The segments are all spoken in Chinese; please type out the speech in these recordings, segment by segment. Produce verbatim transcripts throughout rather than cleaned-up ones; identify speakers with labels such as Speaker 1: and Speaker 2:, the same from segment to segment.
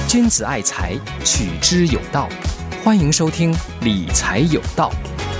Speaker 1: 君子爱财，取之有道。欢迎收听理财有道。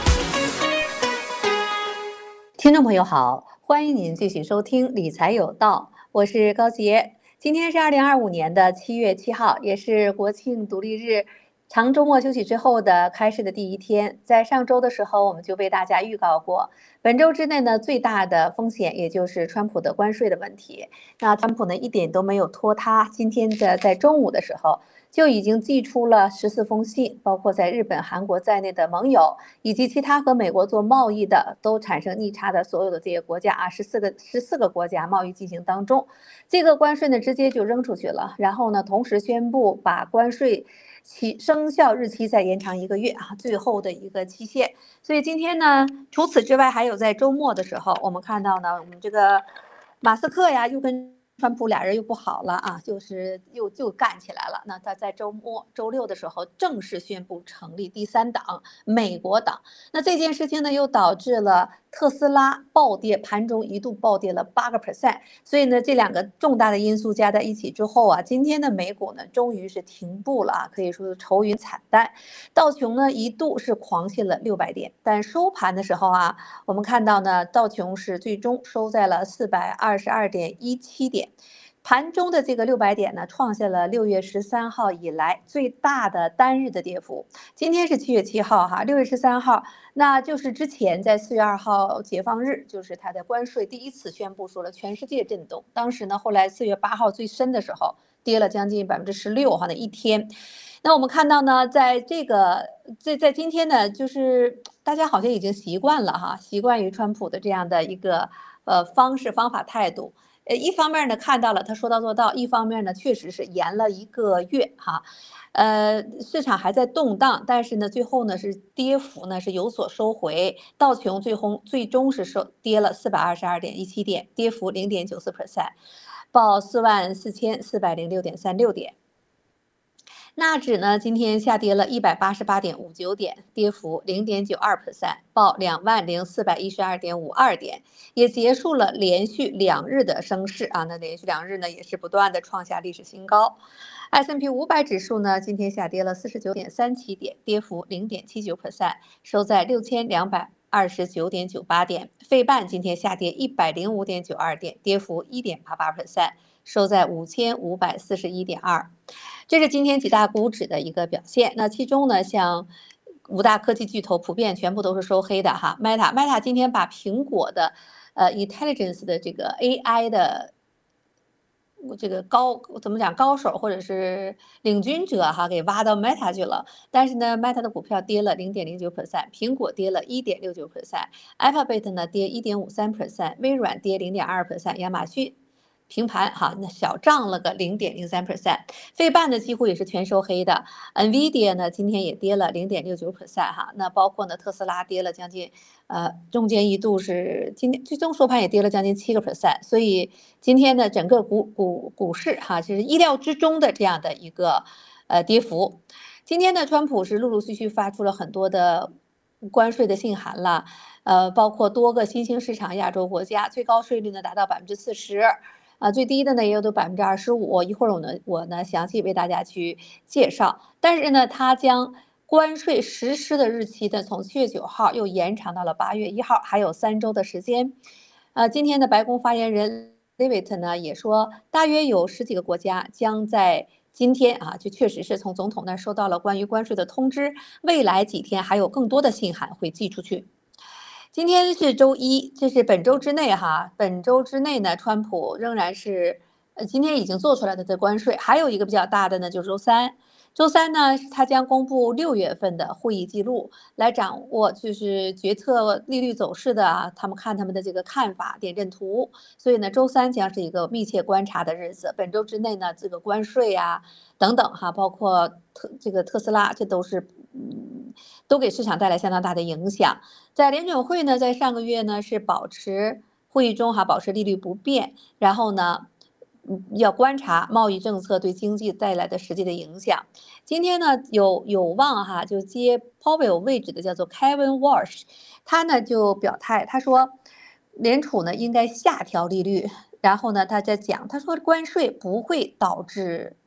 Speaker 2: 听众朋友好，欢迎您继续收听理财有道，我是高杰。今天是二零二五年的七月七号，也是国庆独立日长周末休息之后的开市的第一天。在上周的时候，我们就为大家预告过，本周之内呢，最大的风险也就是川普的关税的问题。那川普呢，一点都没有拖沓，今天的在中午的时候就已经寄出了十四封信，包括在日本、韩国在内的盟友，以及其他和美国做贸易的都产生逆差的所有的这些国家啊，十四个十四个国家贸易进行当中，这个关税呢直接就扔出去了，然后呢，同时宣布把关税期生效日期再延长一个月啊，最后的一个期限。所以今天呢，除此之外，还有在周末的时候，我们看到呢，我们这个马斯克呀，又跟川普俩人又不好了啊，就是又就干起来了。那他在周末周六的时候正式宣布成立第三党美国党。那这件事情呢，又导致了特斯拉暴跌，盘中一度暴跌了八个 percent。所以呢，这两个重大的因素加在一起之后啊，今天的美股呢，终于是停步了啊，可以说是愁云惨淡。道琼呢一度是狂泻了六百点，但收盘的时候啊，我们看到呢，道琼是最终收在了四百二十二点一七点。盘中的这个六百点呢，创下了六月十三号以来最大的单日的跌幅。今天是七月七号哈，六月十三号，那就是之前在四月二号解放日，就是它的关税第一次宣布，说了全世界震动。当时呢，后来四月八号最深的时候，跌了将近百分之十六哈，那一天。那我们看到呢，在这个在在今天呢，就是大家好像已经习惯了哈，习惯于川普的这样的一个呃方式、方法、态度。呃，一方面呢看到了他说到做到，一方面呢确实是延了一个月哈，呃，市场还在动荡，但是呢最后呢是跌幅呢是有所收回，道琼最后最终是收跌了四百二十二点一七点，跌幅零点九四 percent， 报四万四千四百零六点三六点。纳指呢，今天下跌了一百八十八点五九点，跌幅零点九二 percent， 报两万零四百一十二点五二点，也结束了连续两日的升势啊。那连续两日呢，也是不断的创下历史新高。S and P 五百指数呢，今天下跌了四十九点三七点，跌幅零点七九 percent， 收在六千两百二十九点九八点。费半今天下跌一百零五点九二点，跌幅一点八八 percent， 收在五千五百四十一点二。这是今天几大股指的一个表现。那其中呢，像五大科技巨头普遍全部都是收黑的哈。Meta Meta 今天把苹果的呃 Intelligence 的这个 A I 的这个高怎么讲高手或者是领军者哈，给挖到 Meta 去了。但是呢 ，Meta 的股票跌了零点零九 percent， 苹果跌了一点六九 percent，Alphabet 呢跌一点五三 percent， 微软跌零点二 percent， 亚马逊平盘哈，那小涨了个零点零三 percent， 费半呢几乎也是全收黑的 ，Nvidia 呢今天也跌了零点六九 percent 哈，那包括呢特斯拉跌了将近，呃中间一度是今天最终收盘也跌了将近七个 percent， 所以今天呢整个股股股市哈就是意料之中的这样的一个呃跌幅。今天呢川普是陆陆续续发出了很多的关税的信函了，呃包括多个新兴市场亚洲国家最高税率呢达到百分之四十。啊，最低的呢也有都百分之二十五，一会儿我呢我呢详细为大家去介绍。但是呢，它将关税实施的日期呢从七月九号又延长到了八月一号，还有三周的时间。呃，今天的白宫发言人 Levitt 呢也说，大约有十几个国家将在今天啊，就确实是从总统那收到了关于关税的通知，未来几天还有更多的信函会寄出去。今天是周一，这是本周之内哈，本周之内呢，川普仍然是，呃，今天已经做出来的这关税，还有一个比较大的呢，就是周三。周三呢，他将公布六月份的会议记录，来掌握就是决策利率走势的啊，他们看他们的这个看法点阵图。所以呢，周三将是一个密切观察的日子。本周之内呢，这个关税啊等等哈，包括特这个特斯拉，这都是嗯，都给市场带来相当大的影响。在联准会呢，在上个月呢是保持会议中哈保持利率不变，然后呢，嗯，要观察贸易政策对经济带来的实际的影响。今天呢有有望哈就接 Powell 位置的叫做 Kevin Walsh， 他呢就表态，他说联储呢应该下调利率，然后呢他在讲，他说关税不会导致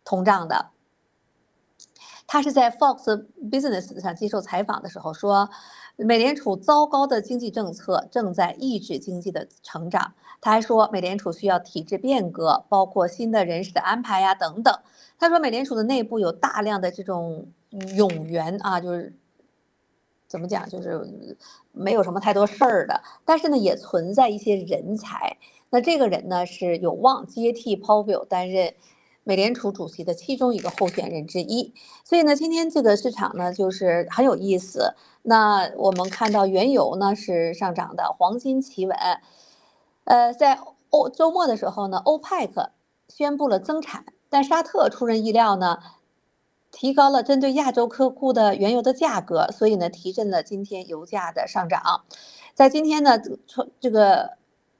Speaker 2: 通胀的。他是在 Fox Business 上接受采访的时候说，美联储糟糕的经济政策正在抑制经济的成长。他还说，美联储需要体制变革，包括新的人事的安排呀等等。他说，美联储的内部有大量的这种冗员啊，就是怎么讲，就是没有什么太多事儿的，但是呢，也存在一些人才。那这个人呢，是有望接替 Powell 担任美联储主席的其中一个候选人之一。所以呢，今天这个市场呢，就是很有意思。那我们看到原油呢是上涨的，黄金企稳。呃，在欧周末的时候呢，欧佩克宣布了增产，但沙特出人意料呢，提高了针对亚洲客户的原油的价格，所以呢，提振了今天油价的上涨。在今天呢，这个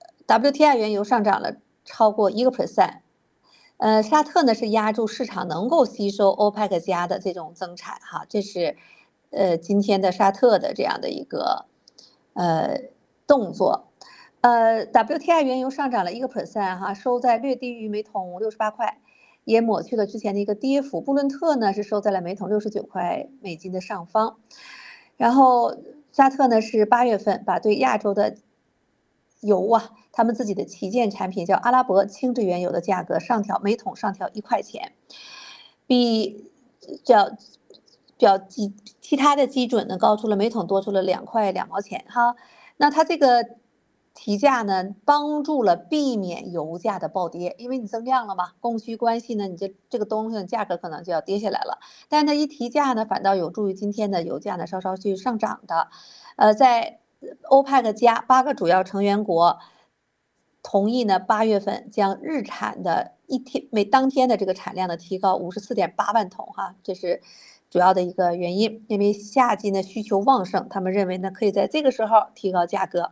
Speaker 2: W T I 原油上涨了超过一个 percent。呃，沙特呢是压住市场能够吸收欧佩克加的这种增产哈，这是呃今天的沙特的这样的一个呃动作。呃 ，W T I 原油上涨了一个 percent 哈，收在略低于每桶六十八块，也抹去了之前的一个跌幅。布伦特呢是收在了每桶六十九块美金的上方。然后沙特呢是八月份把对亚洲的油啊，他们自己的旗舰产品叫阿拉伯轻质原油的价格上调，每桶上调一块钱，比较较基其他的基准呢高出了每桶多出了两块两毛钱哈。那它这个提价呢，帮助了避免油价的暴跌，因为你增量了嘛，供需关系呢，你这这个东西的价格可能就要跌下来了。但是它一提价呢，反倒有助于今天的油价呢稍稍去上涨的。呃，在欧佩克加八个主要成员国同意呢，八月份将日产的一天每当天的这个产量呢提高五十四点八万桶哈，这是主要的一个原因。因为夏季呢需求旺盛，他们认为呢可以在这个时候提高价格。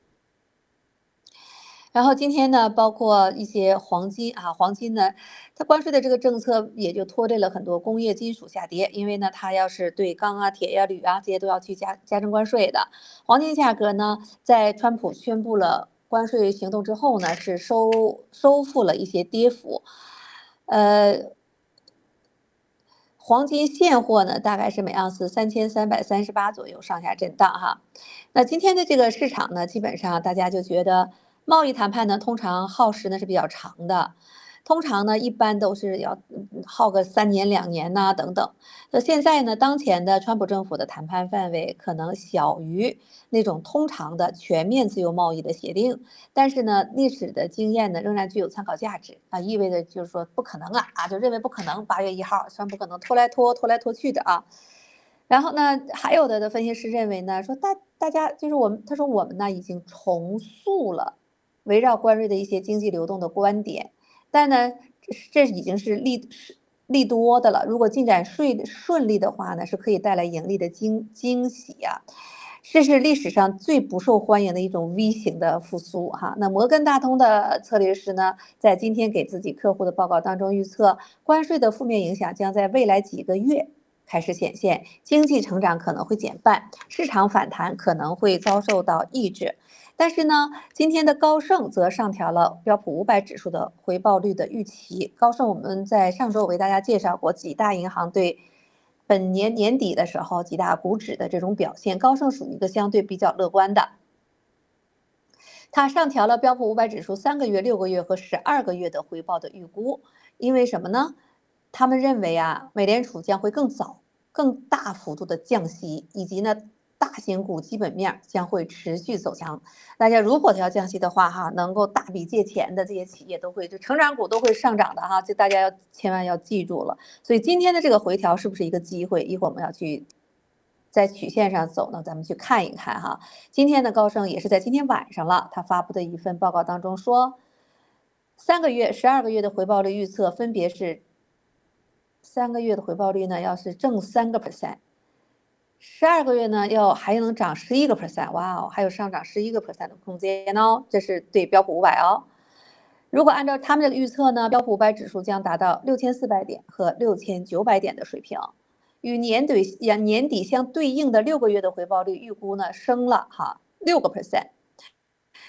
Speaker 2: 然后今天呢，包括一些黄金啊，黄金呢，它关税的这个政策也就拖累了很多工业金属下跌，因为呢，它要是对钢啊、铁呀、铝啊这些都要去加加征关税的。黄金价格呢，在川普宣布了关税行动之后呢，是收收复了一些跌幅。呃，黄金现货呢，大概是每盎司三千三百三十八左右上下震荡哈。那今天的这个市场呢，基本上大家就觉得贸易谈判呢，通常耗时呢是比较长的，通常呢一般都是要耗个三年两年呐、等等。那现在呢，当前的川普政府的谈判范围可能小于那种通常的全面自由贸易的协定，但是呢，历史的经验呢仍然具有参考价值啊，意味着就是说不可能啊啊，就认为不可能，八月一号川普可能拖来拖拖来拖去的啊。然后呢，还有的的分析师认为呢，说大大家就是我们，他说我们呢已经重塑了围绕关税的一些经济流动的观点，但呢，这已经是利利多的了。如果进展顺顺利的话呢，是可以带来盈利的惊惊喜呀、这是历史上最不受欢迎的一种 V 型的复苏哈。那摩根大通的策略师呢，在今天给自己客户的报告当中预测，关税的负面影响将在未来几个月开始显现，经济成长可能会减半，市场反弹可能会遭受到抑制。但是呢，今天的高盛则上调了标普五百指数的回报率的预期。高盛我们在上周为大家介绍过几大银行对本年年底的时候几大股指的这种表现，高盛属于一个相对比较乐观的。它上调了标普五百指数三个月、六个月和十二个月的回报的预估，因为什么呢？他们认为啊，美联储将会更早、更大幅度的降息，以及呢，大型股基本面将会持续走强。大家如果要降息的话，哈，能够大笔借钱的这些企业都会，就成长股都会上涨的哈，这大家要千万要记住了。所以今天的这个回调是不是一个机会？一会儿我们要去在曲线上走呢，咱们去看一看哈。今天的高盛也是在今天晚上了，他发布的一份报告当中说，三个月、十二个月的回报率预测分别是。三个月的回报率呢，要是正三个 percent，十二个月呢要还能涨十一个 percent， 哇哦，还有上涨十一个 percent 的空间哦，这是对标普五百哦。如果按照他们这个预测呢，标普五百指数将达到六千四百点和六千九百点的水平，与年底年底相对应的六个月的回报率预估呢升了哈六个 percent。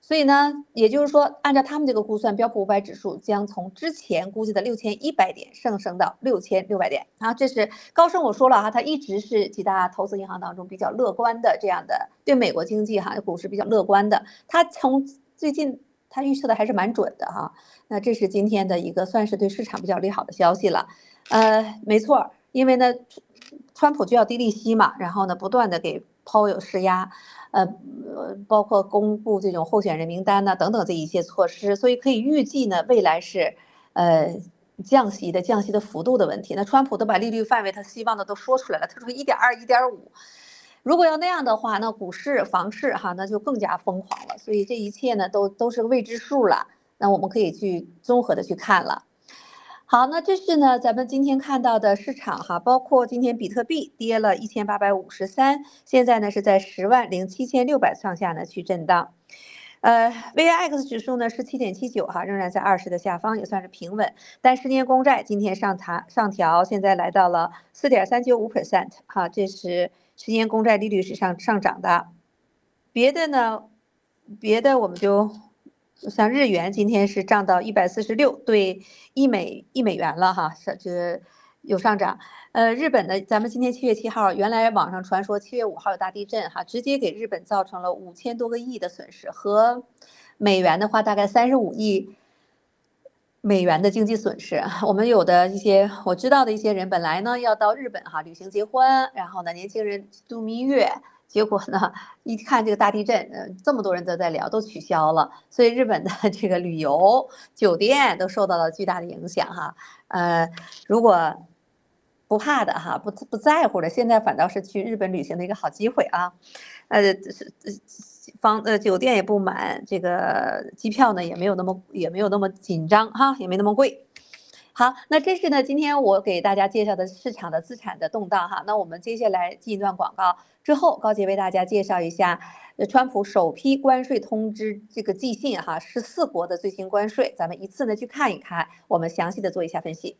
Speaker 2: 所以呢，也就是说，按照他们这个估算，标普五百指数将从之前估计的六千一百点上升到六千六百点啊。这是高盛我说了哈，他一直是几大投资银行当中比较乐观的这样的对美国经济哈股市比较乐观的。他从最近他预测的还是蛮准的哈。那这是今天的一个算是对市场比较利好的消息了。呃，没错，因为呢，川普就要低利息嘛，然后呢，不断的给抛有施压。呃，包括公布这种候选人名单呐、啊、等等这一些措施，所以可以预计呢，未来是呃降息的降息的幅度的问题。那川普都把利率范围他希望的都说出来了，他说一点二、一点五。如果要那样的话，那股市、房市哈，那就更加疯狂了。所以这一切呢，都都是个未知数了。那我们可以去综合的去看了。好，那这是呢，咱们今天看到的市场哈，包括今天比特币跌了一千八百五十三，现在呢是在十万零七千六百上下呢去震荡。呃 ，V I X 指数呢是七点七九哈，仍然在二十的下方，也算是平稳。但十年公债今天上调上调，现在来到了四点三九五 percent 哈，这是十年公债利率是上上涨的。别的呢，别的我们就。像日元今天是涨到一百四十六对一美一美元了哈，是这有上涨。呃，日本的咱们今天七月七号，原来网上传说七月五号有大地震哈，直接给日本造成了五千多个亿的损失，和美元的话大概三十五亿美元的经济损失。我们有的一些我知道的一些人，本来呢要到日本哈旅行结婚，然后呢年轻人度蜜月。结果呢，一看这个大地震，呃，这么多人都在聊，都取消了，所以日本的这个旅游、酒店都受到了巨大的影响哈。呃，如果不怕的哈，不不在乎的，现在反倒是去日本旅行的一个好机会啊。呃，房呃酒店也不满，这个机票呢也没有那么也没有那么紧张哈，也没那么贵。好，那这是呢，今天我给大家介绍的市场的资产的动荡哈。那我们接下来进一段广告之后，高姐为大家介绍一下，呃，川普首批关税通知这个寄信哈，十四国的最新关税，咱们一次呢去看一看，我们详细的做一下分析。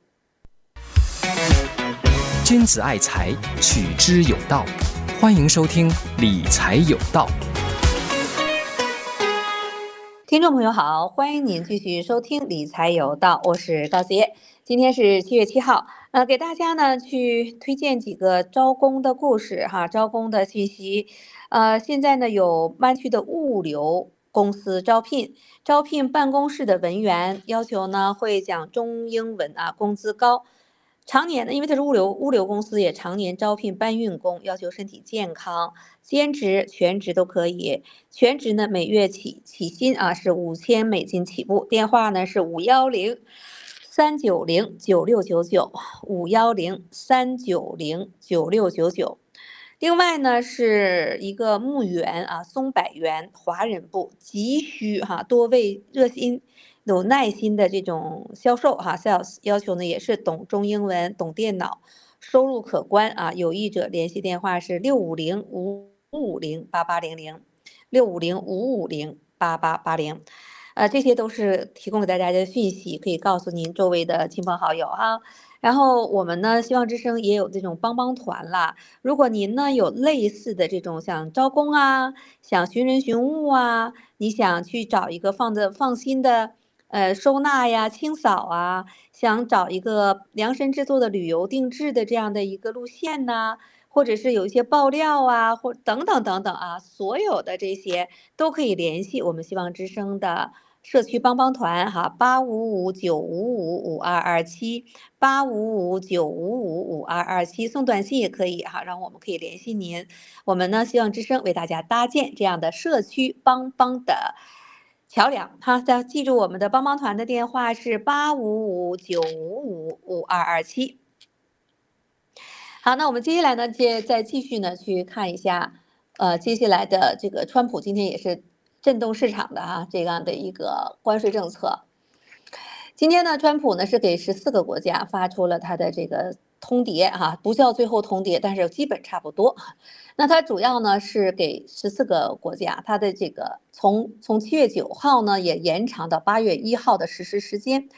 Speaker 1: 君子爱财，取之有道。欢迎收听理财有道。
Speaker 2: 听众朋友好，欢迎您继续收听理财有道，我是高杰。今天是七月七号，呃，给大家呢去推荐几个招工的故事哈，招工的信息。呃，现在呢有湾区的物流公司招聘，招聘办公室的文员，要求呢会讲中英文啊，工资高。常年呢，因为它是物流物流公司，也常年招聘搬运工，要求身体健康，兼职、全职都可以。全职呢，每月起起薪啊是五千美金起步，电话呢是五幺零三九零九六九九，五幺零三九零九六九九。另外呢，是一个墓园啊，松柏园华人部急需哈、啊、多位热心。有耐心的这种销售哈 ，sales 要求呢也是懂中英文、懂电脑，收入可观啊。有意者联系电话是六五零五五零八八零零，六五零五五零八八八零，呃，这些都是提供给大家的讯息，可以告诉您周围的亲朋好友哈。然后我们呢，希望之声也有这种帮帮团啦。如果您呢有类似的这种想招工啊，想寻人寻物啊，你想去找一个放的放心的。呃，收纳呀、清扫啊，想找一个量身制作的旅游定制的这样的一个路线呐，或者是有一些爆料啊，或等等等等啊，所有的这些都可以联系我们希望之声的社区帮帮团哈，八五五九五五五二二七，八五五九五五五二二七，送短信也可以哈，让我们可以联系您。我们呢，希望之声为大家搭建这样的社区帮帮的。桥梁哈，再记住我们的帮帮团的电话是八五五九五五五二二七。好，那我们接下来呢，接再继续呢去看一下，呃，接下来的这个川普今天也是震动市场的哈，这样的一个关税政策。今天呢，川普呢是给十四个国家发出了他的这个通牒哈，不叫最后通牒，但是基本差不多。那它主要呢是给十四个国家，它的这个从从七月九号呢也延长到八月一号的实施时间。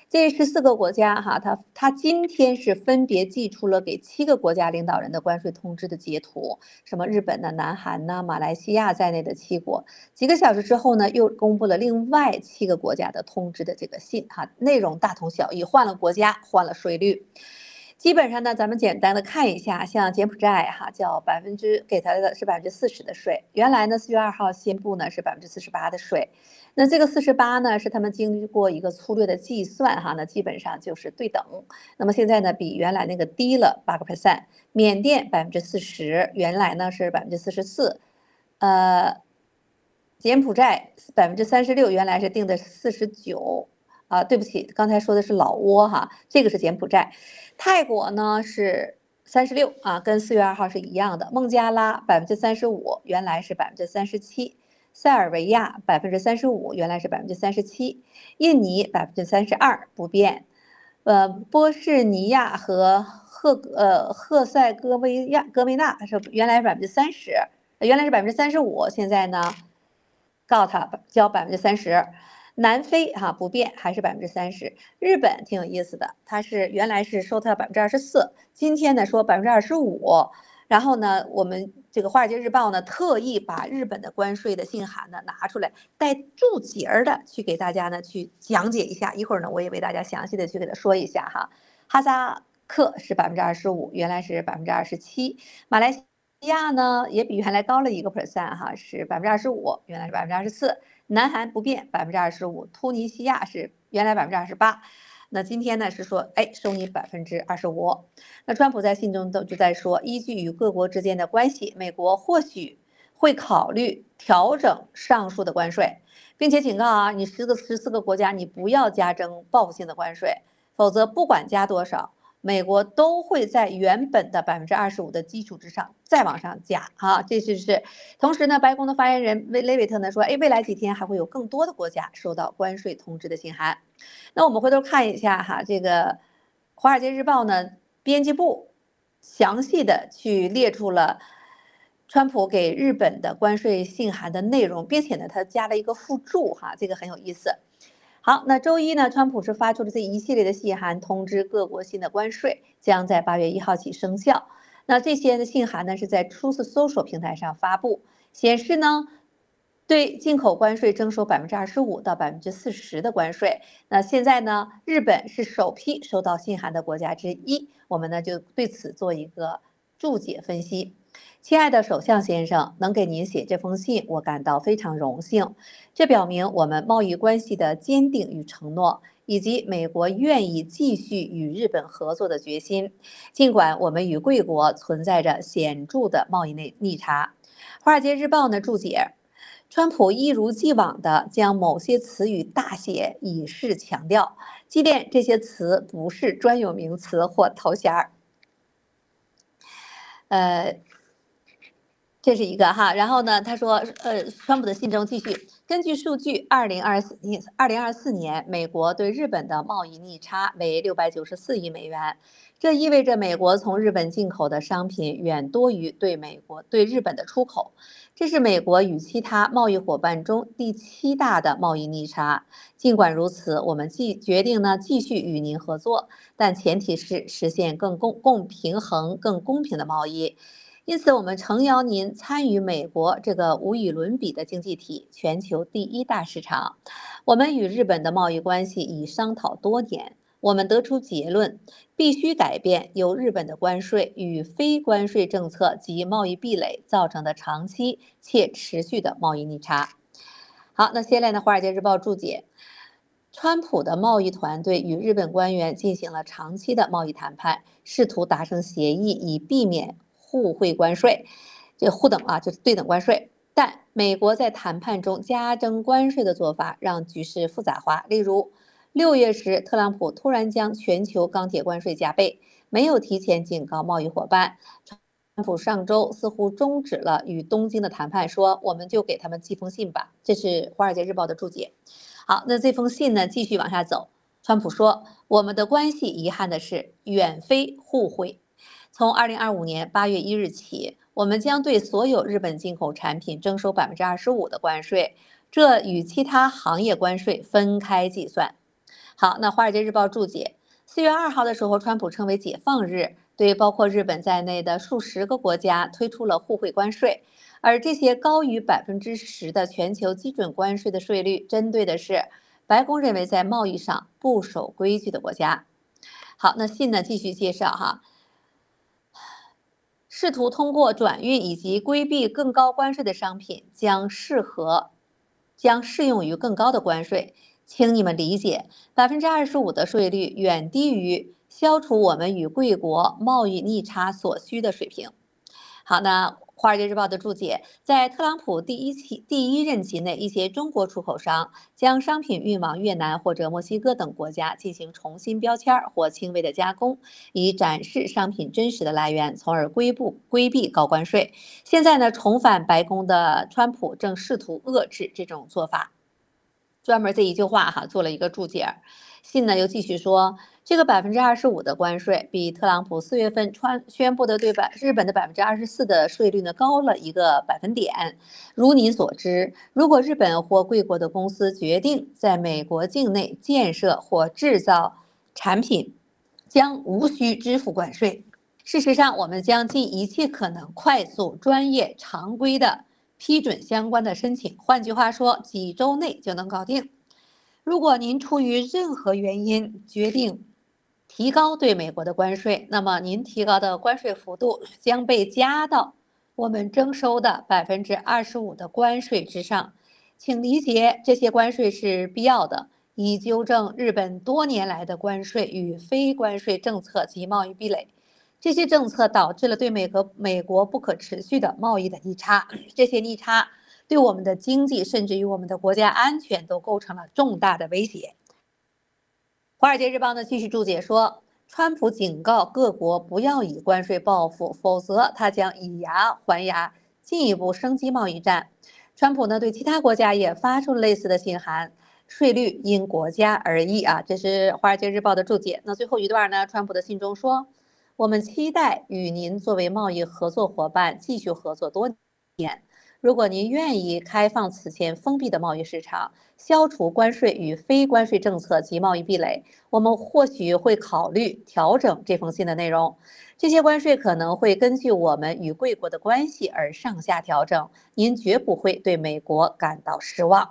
Speaker 2: 这十四个国家哈，它它今天是分别寄出了给七个国家领导人的关税通知的截图，什么日本呢、南韩呢、马来西亚在内的七国。几个小时之后呢，又公布了另外七个国家的通知的这个信哈，内容大同小异，换了国家，换了税率。基本上呢，咱们简单的看一下，像柬埔寨哈，叫百分之给它的是百分之四十的税，原来呢四月二号宣布呢是百分之四十八的税，那这个四十八呢是他们经历过一个粗略的计算哈，那基本上就是对等。那么现在呢比原来那个低了八个 percent， 缅甸百分之四十，原来呢是百分之四十四，呃，柬埔寨百分之三十六，原来是定的四十九。啊，对不起，刚才说的是老挝哈，这个是柬埔寨。泰国呢是三十六啊，跟四月二号是一样的。孟加拉百分之三十五，原来是百分之三十七。塞尔维亚百分之三十五，原来是百分之三十七。印尼百分之三十二不变。呃，波士尼亚和赫呃赫塞哥维亚哥维纳是原来是百分之三十，原来是百分之三十五，现在呢告他交百分之三十。南非哈、啊、不变，还是百分之三十。日本挺有意思的，它是原来是收它百分之二十四，今天呢说百分之二十五。然后呢，我们这个《华尔街日报》呢特意把日本的关税的信函呢拿出来，带注解的去给大家呢去讲解一下。一会儿呢，我也为大家详细的去给他说一下哈。哈萨克是百分之二十五，原来是百分之二十七。马来西亚呢也比原来高了一个 percent 哈，是百分之二十五，原来是百分之二十四。南韩不变，百分之二十五。突尼西亚是原来百分之二十八，那今天呢是说，哎，收你百分之二十五。那川普在信中都就在说，依据与各国之间的关系，美国或许会考虑调整上述的关税，并且警告啊，你十个十四个国家，你不要加征报复性的关税，否则不管加多少，美国都会在原本的百分之二十五的基础之上再往上加啊，这就是同时呢，白宫的发言人雷维特呢说，哎，未来几天还会有更多的国家收到关税通知的信函。那我们回头看一下哈，这个《华尔街日报》呢，编辑部详细的去列出了川普给日本的关税信函的内容，并且呢，他加了一个附注哈，这个很有意思。好，那周一呢，川普是发出了这一系列的信函，通知各国新的关税将在八月一号起生效。那这些的信函呢是在 Truth Social 平台上发布，显示呢对进口关税征收百分之二十五到百分之四十的关税。那现在呢，日本是首批收到信函的国家之一，我们呢就对此做一个注解分析。亲爱的首相先生，能给您写这封信，我感到非常荣幸。这表明我们贸易关系的坚定与承诺，以及美国愿意继续与日本合作的决心。尽管我们与贵国存在着显著的贸易内逆差。《华尔街日报》呢注解，川普一如既往地将某些词语大写，以示强调，即便这些词不是专有名词或头衔儿。呃。这是一个哈，然后呢，他说，呃，川普的信中继续，根据数据，二零二四年，二零二四年，美国对日本的贸易逆差为六百九十四亿美元，这意味着美国从日本进口的商品远多于对美国对日本的出口，这是美国与其他贸易伙伴中第七大的贸易逆差。尽管如此，我们继决定呢继续与您合作，但前提是实现更公共平衡、更公平的贸易。因此，我们诚邀您参与美国这个无与伦比的经济体，全球第一大市场。我们与日本的贸易关系已商讨多年，我们得出结论，必须改变由日本的关税与非关税政策及贸易壁垒造成的长期且持续的贸易逆差。好，那接下来呢，《华尔街日报》注解。川普的贸易团队与日本官员进行了长期的贸易谈判，试图达成协议，以避免互惠关税，这互等啊，就是对等关税。但美国在谈判中加征关税的做法让局势复杂化。例如，六月时，特朗普突然将全球钢铁关税加倍，没有提前警告贸易伙伴。川普上周似乎终止了与东京的谈判，说我们就给他们寄封信吧。这是《华尔街日报》的注解。好，那这封信呢，继续往下走。川普说，我们的关系遗憾的是远非互惠。从二零二五年八月一日起，我们将对所有日本进口产品征收百分之二十五的关税，这与其他行业关税分开计算。 好，那《华尔街日报》注解，四月二号的时候，川普称为解放日，对包括日本在内的数十个国家推出了互惠关税，而这些高于百分之十的全球基准关税的税率，针对的是白宫认为在贸易上不守规矩的国家。好，那信呢继续介绍哈，试图通过转运以及规避更高关税的商品将适合将适用于更高的关税。请你们理解，百分之二十五的税率远低于消除我们与贵国贸易逆差所需的水平。好，那《华尔街日报》的注解，在特朗普第一期第一任期内，一些中国出口商将商品运往越南或者墨西哥等国家进行重新标签或轻微的加工，以展示商品真实的来源，从而规不规避高关税。现在呢，重返白宫的川普正试图遏制这种做法。专门这一句话哈做了一个注解。信呢又继续说，这个百分之二十五的关税比特朗普四月份川宣布的对百日本的百分之二十四的税率呢高了一个百分点。如您所知，如果日本或贵国的公司决定在美国境内建设或制造产品，将无需支付关税。事实上，我们将尽一切可能快速、专业、常规的批准相关的申请。换句话说，几周内就能搞定。如果您出于任何原因决定提高对美国的关税，那么您提高的关税幅度将被加到我们征收的百分之二十五的关税之上。请理解，这些关税是必要的，以纠正日本多年来的关税与非关税政策及贸易壁垒。这些政策导致了对美国美国不可持续的贸易的逆差，这些逆差对我们的经济甚至于我们的国家安全都构成了重大的威胁。华尔街日报呢继续注解说，川普警告各国不要以关税报复，否则他将以牙还牙，进一步升级贸易战。川普呢对其他国家也发出了类似的信函，税率因国家而异啊，这是华尔街日报的注解。那最后一段呢，川普的信中说，我们期待与您作为贸易合作伙伴继续合作多年。如果您愿意开放此前封闭的贸易市场，消除关税与非关税政策及贸易壁垒，我们或许会考虑调整这封信的内容。这些关税可能会根据我们与贵国的关系而上下调整，您绝不会对美国感到失望。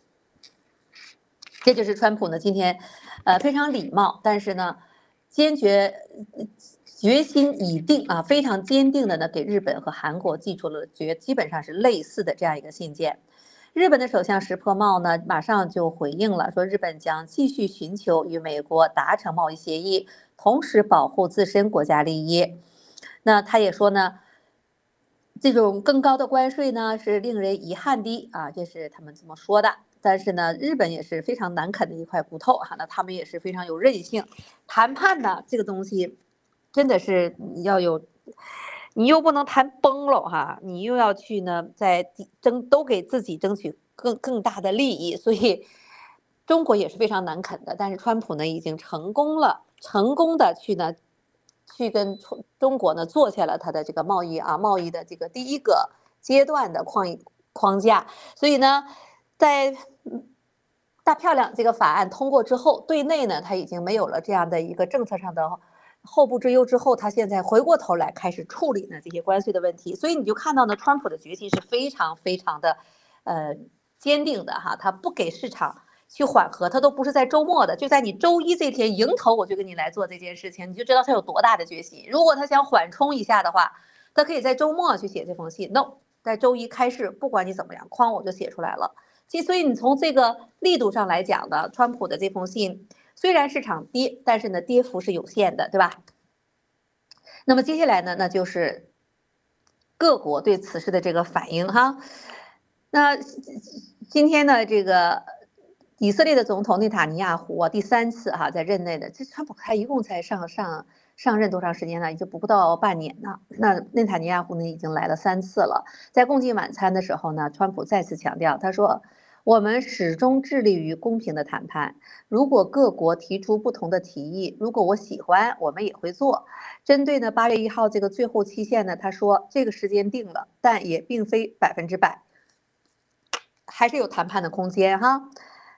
Speaker 2: 这就是川普呢今天，呃非常礼貌，但是呢坚决决心已定啊，非常坚定的呢给日本和韩国寄出了绝基本上是类似的这样一个信件。日本的首相石破茂呢马上就回应了，说日本将继续寻求与美国达成贸易协议，同时保护自身国家利益。那他也说呢，这种更高的关税呢是令人遗憾的啊，这是他们这么说的。但是呢，日本也是非常难啃的一块骨头哈，那他们也是非常有韧性。谈判呢，这个东西真的是你要有，你又不能谈崩了哈，你又要去呢在争都给自己争取更更大的利益，所以中国也是非常难啃的。但是川普呢已经成功了，成功的去呢去跟中国呢做下了他的这个贸易啊贸易的这个第一个阶段的框框架，所以呢，在大漂亮这个法案通过之后，对内呢，它已经没有了这样的一个政策上的后顾之忧之后，他现在回过头来开始处理呢这些关税的问题，所以你就看到呢，川普的决心是非常非常的，呃，坚定的哈，他不给市场去缓和，他都不是在周末的，就在你周一这天迎头我就跟你来做这件事情，你就知道他有多大的决心。如果他想缓冲一下的话，他可以在周末去写这封信 ，no， 在周一开市，不管你怎么样，哐我就写出来了。其实，所以你从这个力度上来讲呢，川普的这封信虽然市场跌，但是呢跌幅是有限的，对吧？那么接下来呢，那就是各国对此事的这个反应哈。那今天呢，这个以色列的总统内塔尼亚胡啊，第三次哈在任内的，这川普他一共才上上上任多长时间呢？也就不到半年呢。那内塔尼亚胡呢已经来了三次了。在共进晚餐的时候呢，川普再次强调，他说，我们始终致力于公平的谈判。如果各国提出不同的提议，如果我喜欢，我们也会做。针对呢八月一号这个最后期限呢，他说这个时间定了，但也并非百分之百，还是有谈判的空间哈。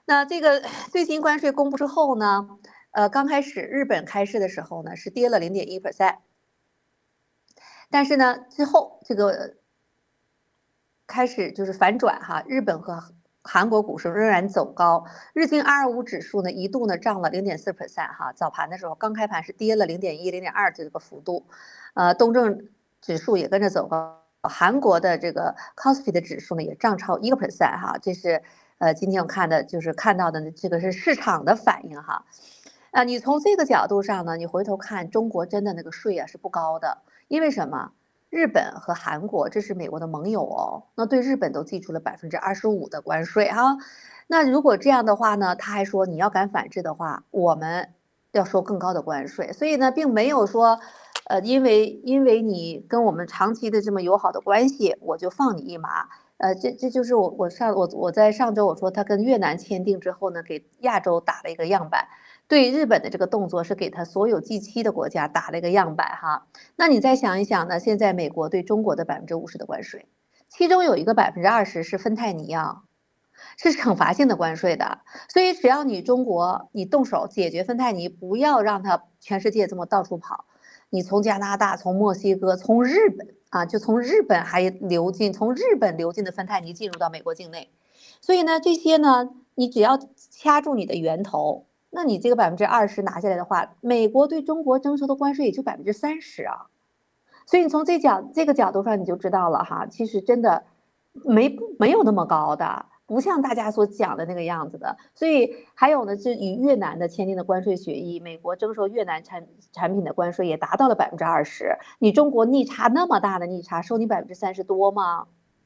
Speaker 2: 那这个最新关税公布之后呢，呃，刚开始日本开市的时候呢是跌了 零点一 percent， 但是呢之后这个开始就是反转哈，日本和韩国股市仍然走高，日经二二五指数呢一度呢涨了 零点四 percent 哈，早盘的时候刚开盘是跌了 零点一、零点二 这个幅度，呃，东证指数也跟着走高，韩国的这个 c o s p i 的指数呢也涨超一个 percent 哈，这是呃今天我看的就是看到的这个是市场的反应哈，啊，你从这个角度上呢，你回头看中国真的那个税啊是不高的，因为什么？日本和韩国这是美国的盟友哦，那对日本都寄出了百分之二十五的关税哈。那如果这样的话呢，他还说你要敢反制的话，我们要收更高的关税。所以呢，并没有说，呃，因为因为你跟我们长期的这么友好的关系，我就放你一马。呃，这这就是我我上我我在上周我说他跟越南签订之后呢，给亚洲打了一个样板。对日本的这个动作是给他所有 G 七 的国家打了一个样板哈。那你再想一想呢？现在美国对中国的百分之五十的关税，其中有一个百分之二十是芬太尼啊，是惩罚性的关税的。所以只要你中国你动手解决芬太尼，不要让它全世界这么到处跑，你从加拿大、从墨西哥、从日本啊，就从日本还流进，从日本流进的芬太尼进入到美国境内。所以呢，这些呢，你只要掐住你的源头。那你这个百分之二十拿下来的话，美国对中国征收的关税也就百分之三十啊，所以你从这角这个角度上你就知道了哈，其实真的没没有那么高的，不像大家所讲的那个样子的。所以还有呢，是与越南的签订的关税协议，美国征收越南产产品的关税也达到了百分之二十，你中国逆差那么大的逆差，收你百分之三十多吗？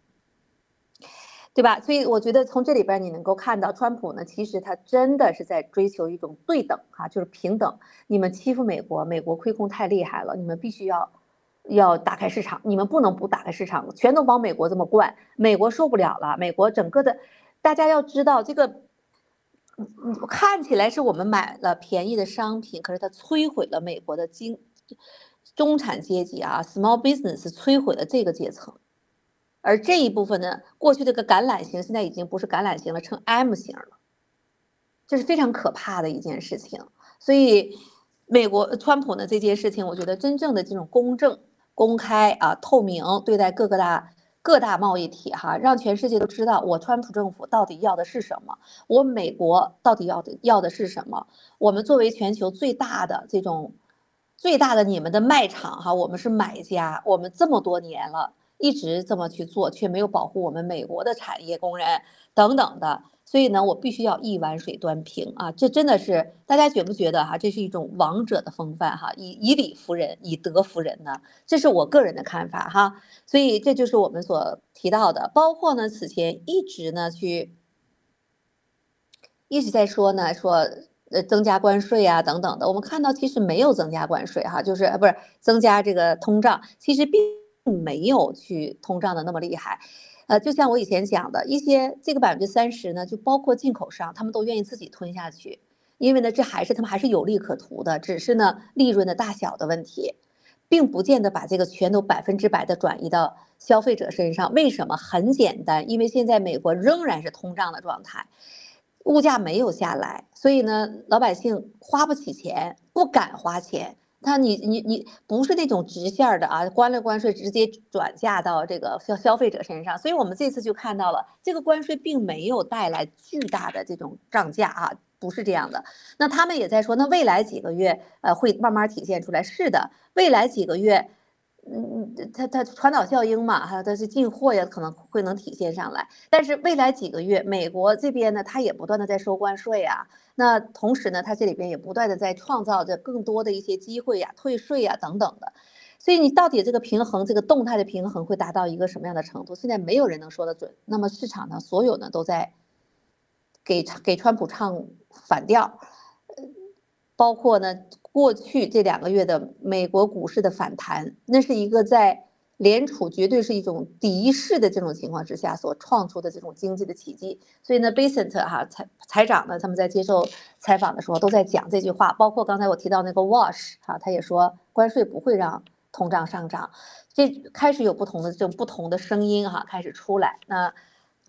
Speaker 2: 对吧？所以我觉得从这里边你能够看到，川普呢，其实他真的是在追求一种对等哈，就是平等。你们欺负美国，美国亏空太厉害了，你们必须要要打开市场，你们不能不打开市场，全都往美国这么灌，美国受不了了。美国整个的，大家要知道这个，看起来是我们买了便宜的商品，可是它摧毁了美国的经中产阶级啊 ，small business 摧毁了这个阶层。而这一部分呢，过去这个橄榄型现在已经不是橄榄型了，成 M 型了，这是非常可怕的一件事情。所以，美国川普呢这件事情，我觉得真正的这种公正、公开啊、透明对待各个大各大贸易体哈，让全世界都知道我川普政府到底要的是什么，我美国到底要的要的是什么。我们作为全球最大的这种最大的你们的卖场哈，我们是买家，我们这么多年了。一直这么去做，却没有保护我们美国的产业工人等等的，所以呢，我必须要一碗水端平啊！这真的是大家觉不觉得哈？这是一种王者的风范哈，以以理服人，以德服人呢，这是我个人的看法哈。所以这就是我们所提到的，包括呢此前一直呢去一直在说呢说。呃，增加关税啊，等等的，我们看到其实没有增加关税哈，就是呃不是增加这个通胀，其实并没有去通胀的那么厉害，呃，就像我以前讲的一些这个百分之三十呢，就包括进口商，他们都愿意自己吞下去，因为呢，这还是他们还是有利可图的，只是呢利润的大小的问题，并不见得把这个全都百分之百的转移到消费者身上。为什么？很简单，因为现在美国仍然是通胀的状态。物价没有下来，所以呢，老百姓花不起钱，不敢花钱。他你你你不是那种直线的啊，关了关税直接转嫁到这个消消费者身上。所以我们这次就看到了，这个关税并没有带来巨大的这种涨价啊，不是这样的。那他们也在说，那未来几个月呃会慢慢体现出来。是的，未来几个月。嗯，它它传导效应嘛，哈，它是进货呀，可能会能体现上来。但是未来几个月，美国这边呢，它也不断的在收关税啊。那同时呢，它这里边也不断的在创造着更多的一些机会呀、退税呀等等的。所以你到底这个平衡，这个动态的平衡会达到一个什么样的程度？现在没有人能说得准。那么市场呢，所有呢都在给给川普唱反调，包括呢。过去这两个月的美国股市的反弹，那是一个在联储绝对是一种敌视的这种情况之下所创出的这种经济的奇迹。所以呢 ，Bessent 哈财财长呢，他们在接受采访的时候都在讲这句话。包括刚才我提到那个 Wash 哈，他也说关税不会让通胀上涨。这开始有不同的这种不同的声音哈开始出来。那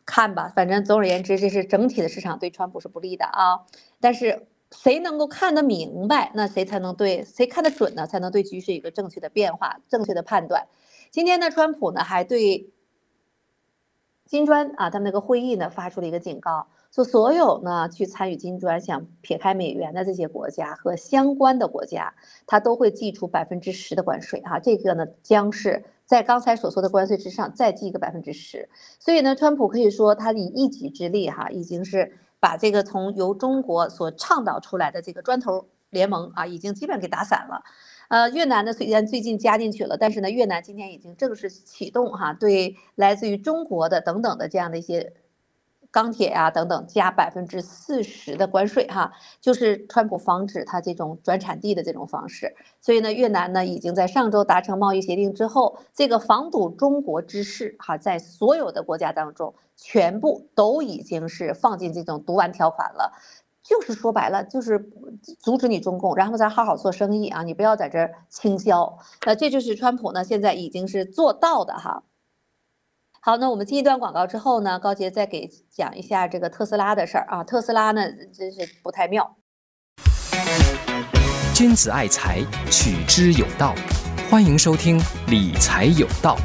Speaker 2: 看吧，反正总而言之，这是整体的市场对川普是不利的啊。但是谁能够看得明白，那谁才能对谁看得准呢？才能对局势有一个正确的变化、正确的判断。今天呢，川普呢还对金砖啊，他们那个会议呢发出了一个警告，说所有呢去参与金砖想撇开美元的这些国家和相关的国家，他都会寄出百分之十的关税哈、啊。这个呢将是在刚才所说的关税之上再记一个百分之十。所以呢，川普可以说他以一己之力哈、啊，已经是把这个从由中国所倡导出来的这个砖头联盟啊，已经基本给打散了。呃，越南呢虽然最近加进去了，但是呢，越南今天已经正式启动哈，对来自于中国的等等的这样的一些钢铁啊等等加百分之四十的关税哈，就是川普防止它这种转产地的这种方式。所以呢，越南呢已经在上周达成贸易协定之后，这个防堵中国之势哈，在所有的国家当中全部都已经是放进这种毒丸条款了。就是说白了，就是阻止你中共，然后咱好好做生意啊，你不要在这儿倾销。那这就是川普呢，现在已经是做到的哈。好，那我们进一段广告之后呢，高杰再给讲一下这个特斯拉的事儿啊。特斯拉呢，真是不太妙。
Speaker 1: 君子爱财，取之有道。欢迎收听理财有道。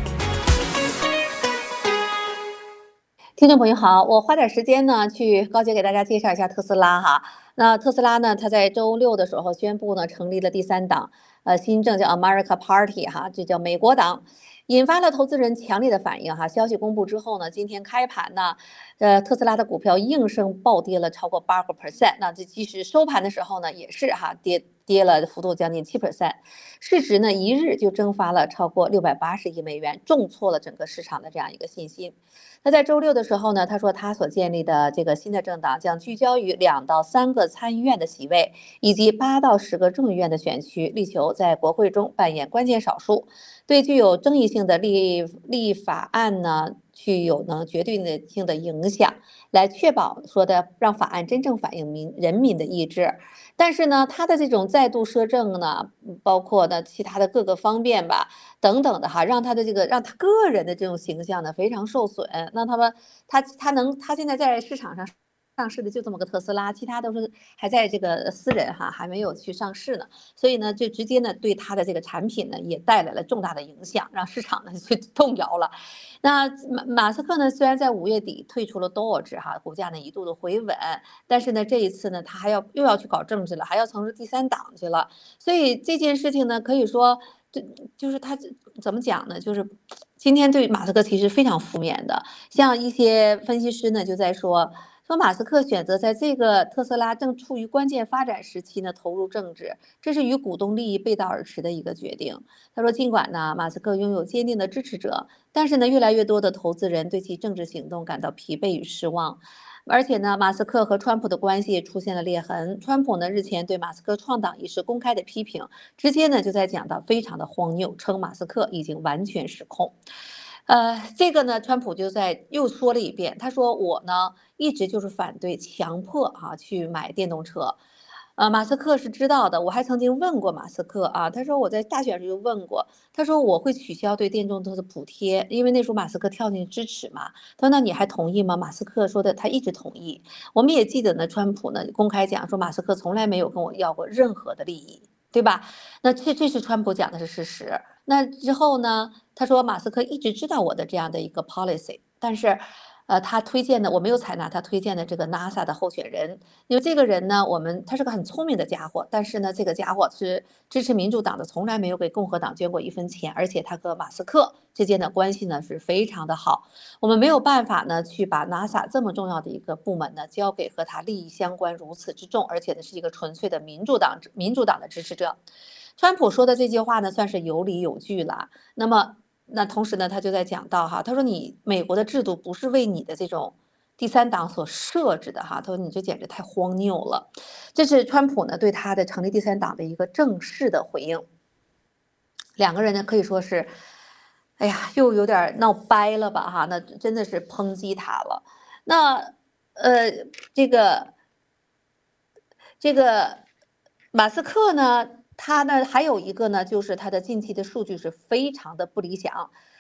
Speaker 2: 听众朋友好，我花点时间呢，去高杰给大家介绍一下特斯拉哈。那特斯拉呢，它在周六的时候宣布呢，成立了第三党，呃，新政叫 America Party 哈，这叫美国党，引发了投资人强烈的反应哈。消息公布之后呢，今天开盘呢，呃，特斯拉的股票应声暴跌了超过八个 percent，那这即使收盘的时候呢，也是哈跌跌了幅度将近七 percent，市值呢一日就蒸发了超过六百八十亿美元，重挫了整个市场的这样一个信心。那在周六的时候呢，他说他所建立的这个新的政党将聚焦于两到三个参议院的席位，以及八到十个众议院的选区，力求在国会中扮演关键少数，对具有争议性的立立法案呢具有呢绝对性的影响，来确保说的让法案真正反映民人民的意志。但是呢，他的这种再度摄政呢，包括呢其他的各个方面吧，等等的哈，让他的这个让他个人的这种形象呢非常受损。那他们他他能他现在在市场上上市的就这么个特斯拉，其他都是还在这个私人哈，还没有去上市呢。所以呢，就直接呢对他的这个产品呢也带来了重大的影响，让市场呢就动摇了。那马马斯克呢，虽然在五月底退出了 Doge 哈，股价呢一度的回稳，但是呢这一次呢他还要又要去搞政治了，还要从事第三党去了。所以这件事情呢，可以说就就是他怎么讲呢？就是今天对马斯克其实非常负面的，像一些分析师呢就在说。说马斯克选择在这个特斯拉正处于关键发展时期呢投入政治，这是与股东利益背道而驰的一个决定。他说，尽管呢马斯克拥有坚定的支持者，但是呢越来越多的投资人对其政治行动感到疲惫与失望。而且呢，马斯克和川普的关系出现了裂痕。川普呢日前对马斯克创党一事公开的批评，直接呢就在讲到非常的荒谬，称马斯克已经完全失控。呃，这个呢，川普就在又说了一遍，他说我呢一直就是反对强迫哈、啊、去买电动车。呃，马斯克是知道的，我还曾经问过马斯克啊，他说我在大选时就问过，他说我会取消对电动车的补贴，因为那时候马斯克跳进去支持嘛。他说那你还同意吗？马斯克说的他一直同意。我们也记得呢，川普呢公开讲说马斯克从来没有跟我要过任何的利益，对吧？那这这是川普讲的是事实。那之后呢，他说马斯克一直知道我的这样的一个 policy，但是，呃，他推荐的我没有采纳他推荐的这个 NASA 的候选人，因为这个人呢，我们他是个很聪明的家伙，但是呢，这个家伙是支持民主党的，从来没有给共和党捐过一分钱，而且他和马斯克之间的关系呢是非常的好，我们没有办法呢去把 NASA 这么重要的一个部门呢交给和他利益相关如此之重，而且呢是一个纯粹的民主党民主党的支持者。川普说的这句话呢，算是有理有据了。那么，那同时呢，他就在讲到哈，他说你美国的制度不是为你的这种第三党所设置的哈，他说你这简直太荒谬了。这是川普呢对他的成立第三党的一个正式的回应。两个人呢可以说是，哎呀，又有点闹掰了吧哈，那真的是抨击他了。那呃，这个这个马斯克呢，他呢还有一个呢，就是他的近期的数据是非常的不理想。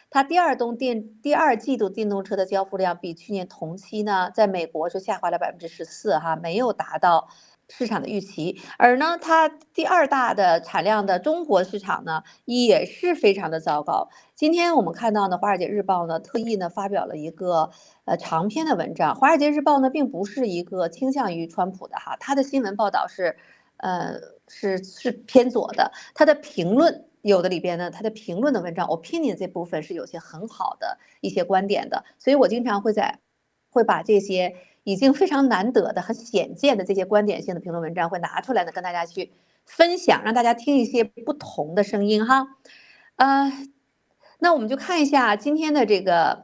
Speaker 2: 它第二冬电第二季度电动车的交付量比去年同期呢，在美国是下滑了百分之十四哈，没有达到市场的预期。而呢，它第二大的产量的中国市场呢，也是非常的糟糕。今天我们看到呢，《华尔街日报》呢特意呢发表了一个呃长篇的文章。《华尔街日报》呢并不是一个倾向于川普的哈，它的新闻报道是，呃是是偏左的，它的评论。有的里边呢，它的评论的文章 opinion 这部分是有些很好的一些观点的，所以我经常会在会把这些已经非常难得的、很显见的这些观点性的评论文章会拿出来呢，跟大家去分享，让大家听一些不同的声音哈。呃，那我们就看一下今天的这个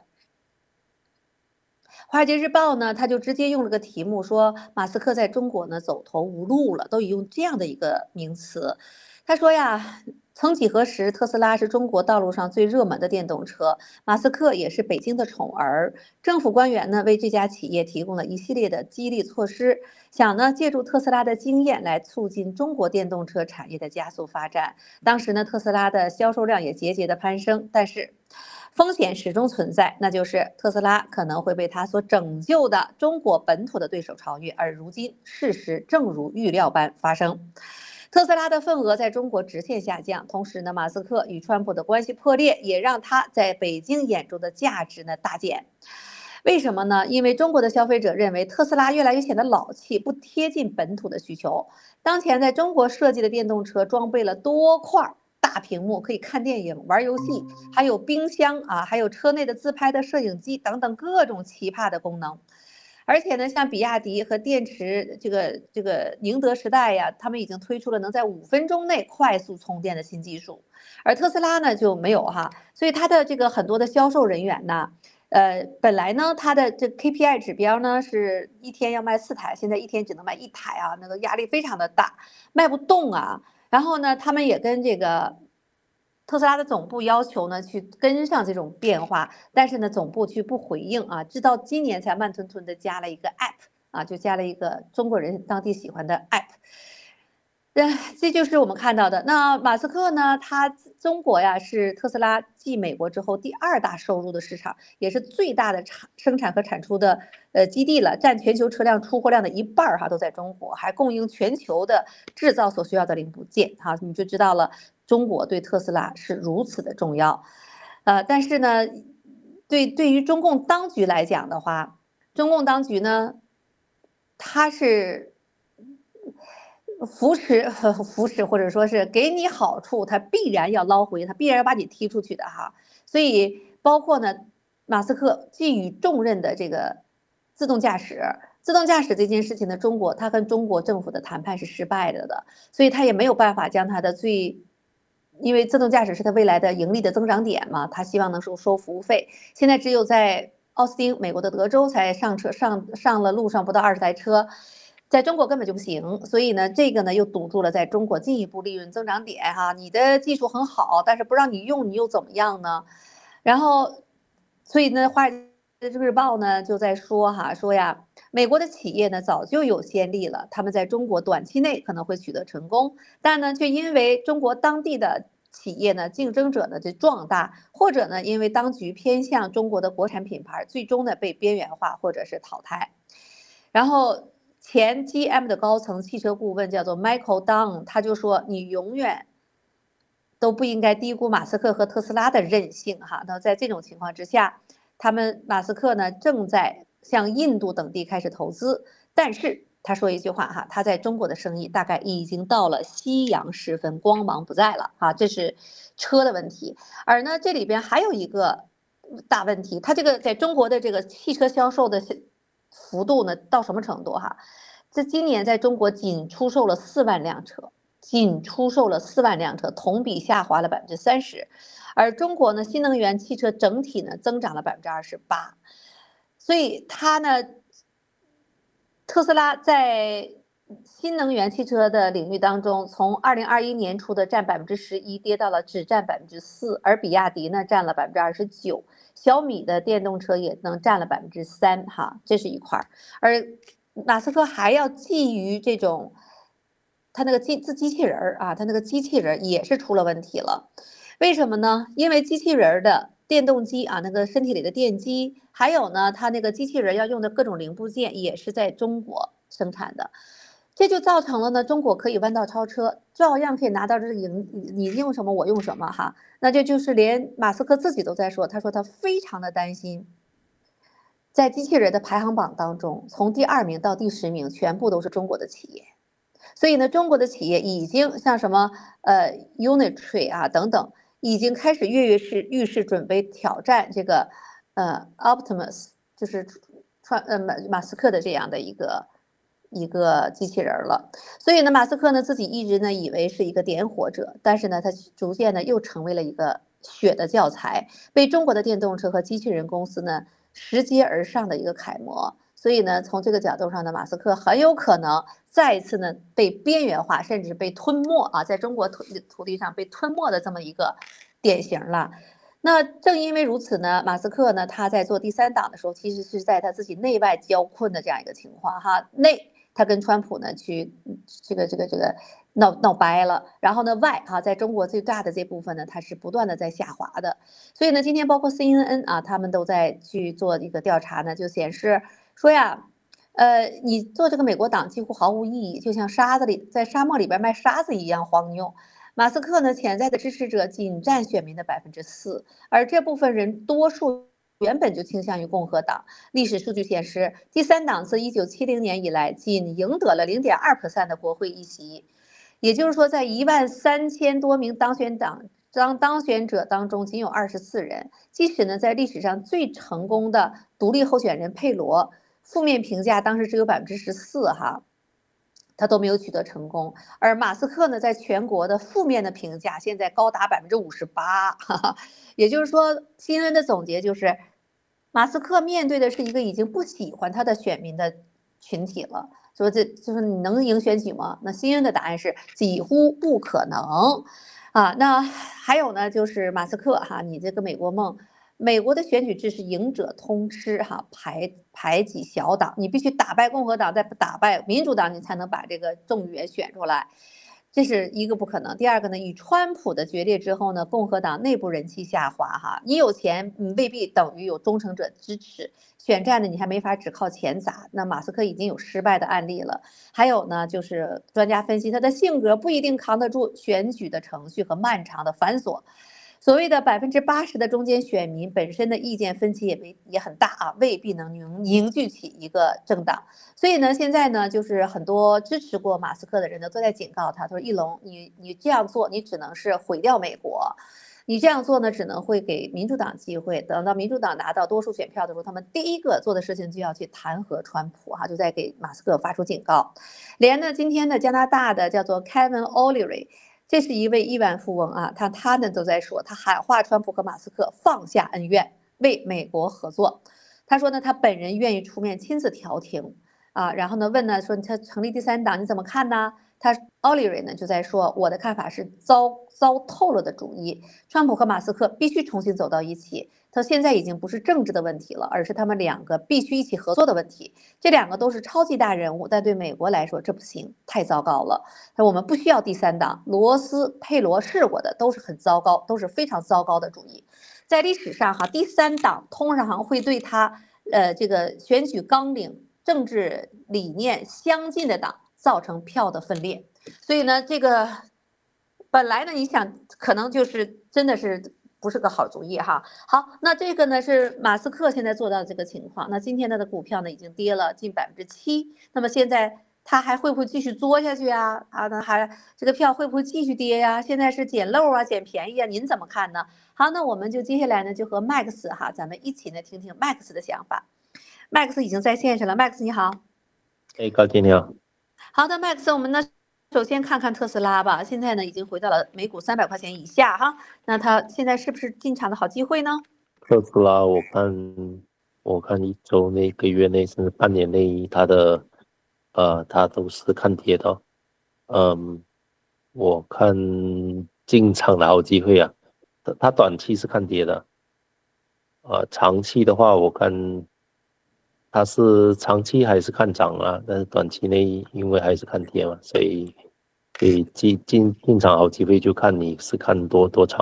Speaker 2: 《华尔街日报》呢，他就直接用了个题目说，马斯克在中国呢走投无路了，都以用这样的一个名词。他说呀，曾几何时，特斯拉是中国道路上最热门的电动车，马斯克也是北京的宠儿。政府官员呢为这家企业提供了一系列的激励措施，想呢借助特斯拉的经验来促进中国电动车产业的加速发展。当时呢，特斯拉的销售量也节节的攀升，但是风险始终存在，那就是特斯拉可能会被他所拯救的中国本土的对手超越，而如今事实正如预料般发生。特斯拉的份额在中国直线下降，同时呢，马斯克与川普的关系破裂，也让他在北京眼中的价值呢大减。为什么呢？因为中国的消费者认为特斯拉越来越显得老气，不贴近本土的需求。当前在中国设计的电动车装备了多块大屏幕，可以看电影、玩游戏，还有冰箱啊，还有车内的自拍的摄影机等等各种奇葩的功能。而且呢，像比亚迪和电池这个这个宁德时代呀，他们已经推出了能在五分钟内快速充电的新技术，而特斯拉呢就没有哈，所以它的这个很多的销售人员呢，呃，本来呢它的这 K P I 指标呢是一天要卖四台，现在一天只能卖一台啊，那个压力非常的大，卖不动啊。然后呢，他们也跟这个特斯拉的总部要求呢，去跟上这种变化，但是呢，总部去不回应啊，直到今年才慢吞吞的加了一个 app 啊，就加了一个中国人当地喜欢的 app。呃，这就是我们看到的。那马斯克呢，他中国呀是特斯拉继美国之后第二大收入的市场，也是最大的产生产和产出的呃基地了，占全球车辆出货量的一半儿哈都在中国，还供应全球的制造所需要的零部件哈，你就知道了中国对特斯拉是如此的重要。呃，但是呢，对对于中共当局来讲的话，中共当局呢，它是扶持扶持或者说是给你好处，它必然要捞回，它必然要把你踢出去的哈。所以包括呢，马斯克寄予重任的这个自动驾驶，自动驾驶这件事情呢，中国他跟中国政府的谈判是失败了的，所以他也没有办法将他的最，因为自动驾驶是他未来的盈利的增长点嘛，他希望能收收服务费，现在只有在奥斯汀，美国的德州才上车上上了路上不到二十台车。在中国根本就不行，所以呢，这个呢又堵住了在中国进一步利润增长点哈。你的技术很好，但是不让你用，你又怎么样呢？然后，所以呢，《华尔街日报》呢就在说哈，说呀，美国的企业呢早就有先例了，他们在中国短期内可能会取得成功，但呢却因为中国当地的企业呢竞争者呢这壮大，或者呢因为当局偏向中国的国产品牌，最终呢被边缘化或者是淘汰。然后前 G M 的高层汽车顾问叫做 Michael Dunn， 他就说你永远都不应该低估马斯克和特斯拉的韧性哈。那在这种情况之下，他们马斯克呢正在向印度等地开始投资，但是他说一句话哈，他在中国的生意大概已经到了夕阳时分，光芒不在了哈，这是车的问题。而呢这里边还有一个大问题，他这个在中国的这个汽车销售的幅度呢到什么程度哈？这今年在中国仅出售了四万辆车，仅出售了四万辆车，同比下滑了百分之三十。而中国呢，新能源汽车整体呢增长了百分之二十八。所以它呢，特斯拉在新能源汽车的领域当中，从二零二一年初的占百分之十一，跌到了只占百分之四，而比亚迪呢占了百分之二十九。小米的电动车也能占了百分之三，哈，这是一块儿。而马斯克还要基于这种，他那个机自机器人儿啊，他那个机器人也是出了问题了。为什么呢？因为机器人的电动机啊，那个身体里的电机，还有呢，它那个机器人要用的各种零部件也是在中国生产的。这就造成了呢，中国可以弯道超车，照样可以拿到这个赢，你用什么我用什么哈。那这就是连马斯克自己都在说，他说他非常的担心，在机器人的排行榜当中，从第二名到第十名全部都是中国的企业。所以呢，中国的企业已经像什么呃 Unitree 啊等等，已经开始跃跃式欲试，准备挑战这个呃 Optimus，就是川呃马马斯克的这样的一个一个机器人了。所以呢，马斯克呢自己一直呢以为是一个点火者，但是呢，他逐渐呢又成为了一个血的教材，被中国的电动车和机器人公司呢拾阶而上的一个楷模。所以呢，从这个角度上呢，马斯克很有可能再一次呢被边缘化，甚至被吞没啊，在中国土土地上被吞没的这么一个典型了。那正因为如此呢，马斯克呢他在做第三档的时候，其实是在他自己内外交困的这样一个情况哈。内他跟川普呢去这个这个这个闹闹掰了，然后呢外哈在中国最大的这部分呢，它是不断的在下滑的。所以呢，今天包括 C N N 啊，他们都在去做一个调查呢，就显示。说呀，呃，你做这个美国党几乎毫无意义，就像沙子里在沙漠里边卖沙子一样荒谬。马斯克呢，潜在的支持者仅占选民的百分之四，而这部分人多数原本就倾向于共和党。历史数据显示，第三党自一九七零年以来仅赢得了 零点二 percent 的国会议席，也就是说，在一万三千多名当选党。当当选者当中仅有二十四人，即使呢，在历史上最成功的独立候选人佩罗。负面评价当时只有百分之十四哈，他都没有取得成功。而马斯克呢，在全国的负面的评价现在高达百分之五十八，也就是说，新闻的总结就是，马斯克面对的是一个已经不喜欢他的选民的群体了。说这就是你能赢选举吗？那新闻的答案是几乎不可能啊。那还有呢，就是马斯克哈，你这个美国梦。美国的选举制是赢者通吃哈，排排挤小党，你必须打败共和党，再打败民主党，你才能把这个众议员选出来，这是一个不可能。第二个呢，与川普的决裂之后呢，共和党内部人气下滑哈，你有钱嗯未必等于有忠诚者支持，选战呢你还没法只靠钱砸。那马斯克已经有失败的案例了，还有呢就是专家分析他的性格不一定扛得住选举的程序和漫长的繁琐。所谓的百分之八十的中间选民本身的意见分歧也没也很大啊，未必能凝凝聚起一个政党。所以呢，现在呢，就是很多支持过马斯克的人呢，都在警告他，他说：“一龙，你你这样做，你只能是毁掉美国。你这样做呢，只能会给民主党机会。等到民主党拿到多数选票的时候，他们第一个做的事情就要去弹劾川普哈，就在给马斯克发出警告。连呢，今天的加拿大的叫做 Kevin O'Leary。”这是一位亿万富翁啊，他他呢都在说，他喊话川普和马斯克放下恩怨，为美国合作。他说呢，他本人愿意出面亲自调停啊，然后呢问呢说他成立第三党你怎么看呢？他奥利瑞呢就在说，我的看法是糟糟透了的主意，川普和马斯克必须重新走到一起。他现在已经不是政治的问题了，而是他们两个必须一起合作的问题。这两个都是超级大人物，但对美国来说这不行，太糟糕了。那我们不需要第三党。罗斯佩罗试过的都是很糟糕，都是非常糟糕的主意。在历史上哈，第三党通常会对他呃这个选举纲领、政治理念相近的党造成票的分裂。所以呢，这个本来呢，你想可能就是真的是。不是个好主意哈。好，那这个呢是马斯克现在做到的这个情况。那今天他的股票呢已经跌了近百分之七。那么现在他还会不会继续作下去啊？啊，那还这个票会不会继续跌呀、啊？现在是捡漏啊，捡便宜啊？您怎么看呢？好，那我们就接下来呢就和 Max 哈，咱们一起呢听听 Max 的想法。Max 已经在线上了 ，Max 你好。
Speaker 3: 哎，高姐你好。
Speaker 2: 好的 ，Max， 我们呢。首先看看特斯拉吧，现在呢已经回到了每股三百块钱以下哈，那它现在是不是进场的好机会呢？
Speaker 3: 特斯拉，我看我看一周内、一个月内甚至半年内，它的呃它都是看跌的。嗯，我看进场的好机会啊，它短期是看跌的，呃，长期的话我看它是长期还是看涨啊，但是短期内因为还是看跌嘛，所以。所以进进进场好机会就看你是看多多长啊。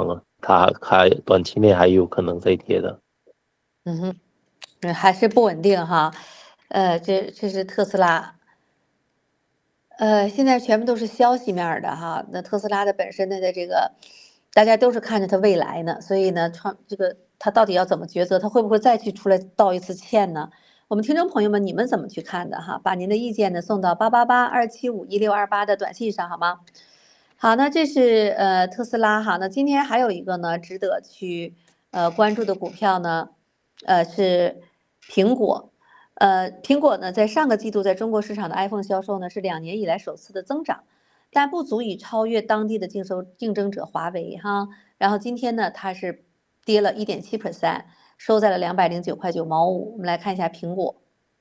Speaker 3: 它还短期内还有可能再跌的。
Speaker 2: 嗯哼，嗯，还是不稳定哈。呃，这这是特斯拉。呃，现在全部都是消息面的哈。那特斯拉的本身的的这个，大家都是看着它未来呢，所以呢，创这个它到底要怎么抉择？它会不会再去出来道一次歉呢？我们听众朋友们，你们怎么去看的哈？把您的意见呢送到八八八二七五一六二八的短信上好吗？好，那这是呃特斯拉哈。那今天还有一个呢值得去呃关注的股票呢，呃是苹果。呃，苹果呢，在上个季度在中国市场的 iPhone 销售呢是两年以来首次的增长，但不足以超越当地的竞收竞争者华为哈。然后今天呢，它是跌了 一点七 percent，收在了两百零九块九毛五。我们来看一下苹果。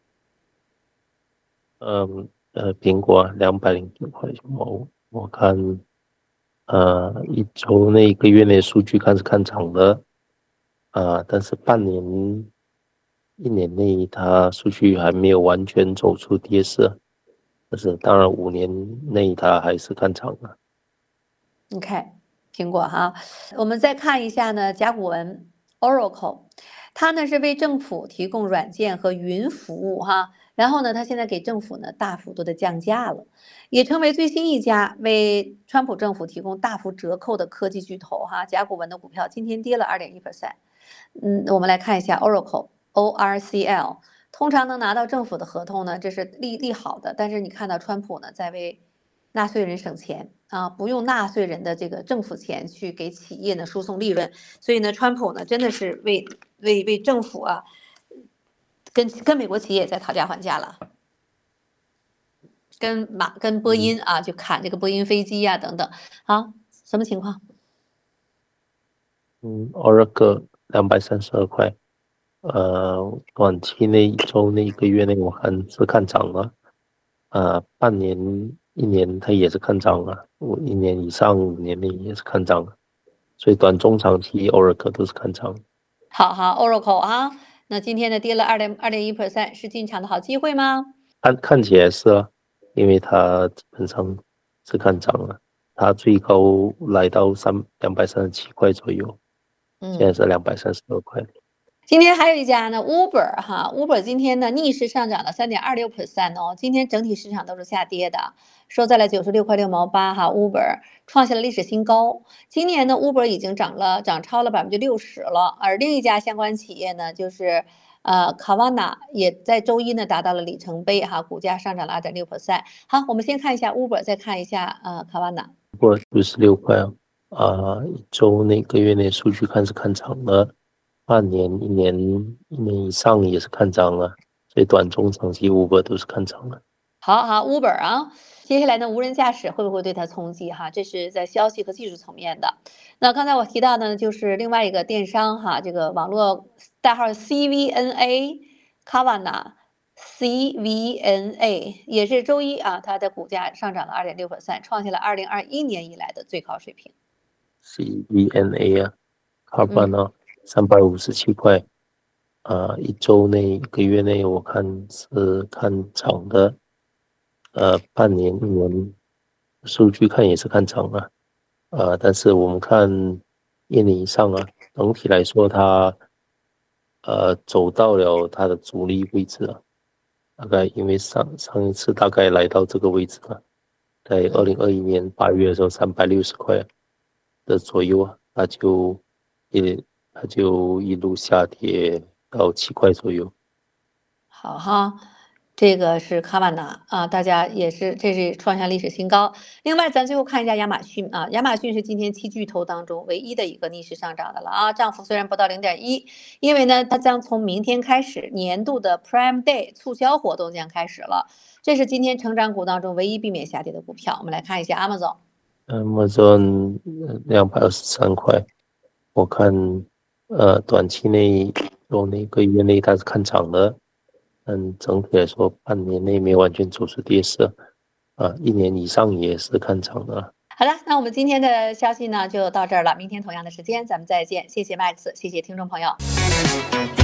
Speaker 3: 嗯呃，苹果两百零九块九毛五，我看呃一周内一个月内数据看是看涨的，啊，但是半年一年内它数据还没有完全走出跌势，但是当然五年内它还是看涨的。
Speaker 2: 你看苹果哈，我们再看一下呢，甲骨文 Oracle， 它呢是为政府提供软件和云服务哈，然后呢，它现在给政府呢大幅度的降价了，也成为最新一家为川普政府提供大幅折扣的科技巨头哈。甲骨文的股票今天跌了 二点一 percent。嗯，我们来看一下 Oracle O R C L， 通常能拿到政府的合同呢，这是利利好的，但是你看到川普呢在为纳税人省钱啊，不用纳税人的这个政府钱去给企业呢输送利润，所以呢，川普呢真的是为为为政府啊，跟跟美国企业在讨价还价了，跟马跟波音啊就砍这个波音飞机呀、啊、等等，啊，什么情况？
Speaker 3: 嗯 ，Oracle 两百三十二块，呃，短期内一周内一个月内我看是看涨了，呃，半年一年它也是看涨了，我一年以上五年内也是看涨了，所以短中长期 Oracle 都是看涨。
Speaker 2: 好好 Oracle 啊，那今天呢跌了二点二点一 percent， 是进场的好机会吗？
Speaker 3: 看看起来是啊，因为它基本上是看涨了，它最高来到三两百三十七块左右，
Speaker 2: 嗯，
Speaker 3: 现在是两百三十二块。
Speaker 2: 今天还有一家呢 ，Uber 哈，Uber 今天呢逆势上涨了 三点二六 percent 哦，今天整体市场都是下跌的，收在了九十六块六毛八哈 ，Uber 创下了历史新高。今年呢，Uber 已经涨了，涨超了百分之六十了，而另一家相关企业呢，就是呃 Carvana 也在周一呢达到了里程碑哈，股价上涨了 二点六 percent。好，我们先看一下 Uber，再看一下呃 Carvana。
Speaker 3: Uber 六十六块啊，呃，一周内、个月内数据看是看涨了。半年、一年、一年以上也是看涨了，所以短中长期 Uber 都是看涨了。
Speaker 2: 好好 ，Uber 啊，接下来呢，无人驾驶会不会对它冲击哈？这是在消息和技术层面的。那刚才我提到的呢，就是另外一个电商哈，这个网络代号 C V N A Carvana C V N A 也是周一啊，它的股价上涨了 二点六 percent， 创下了二零二一年以来的最高水平。
Speaker 3: C V N A 啊 ，Carvana 三百五十七块，呃，一周内、一个月内我看是看涨的，呃，半年、一年数据看也是看涨了，呃，但是我们看一年以上啊，整体来说它呃走到了它的阻力位置了，大概因为上上一次大概来到这个位置了，在二零二一年八月的时候三百六十块的左右啊，它就也它就一路下跌到七块左右。
Speaker 2: 好哈，这个是卡瓦纳啊，大家也是，这是创下历史新高。另外，咱最后看一下亚马逊啊，亚马逊是今天七巨头当中唯一的一个逆势上涨的了啊，涨幅虽然不到零点一，因为呢，它将从明天开始，年度的 Prime Day 促销活动将开始了。这是今天成长股当中唯一避免下跌的股票。我们来看一下 Amazon。
Speaker 3: Amazon 两百二十三块，我看呃短期内有那个月内它是看涨的，但整体来说半年内没有完全走出跌势，啊，一年以上也是看涨的。
Speaker 2: 好了，那我们今天的消息呢就到这儿了，明天同样的时间咱们再见，谢谢 Max，谢谢听众朋友。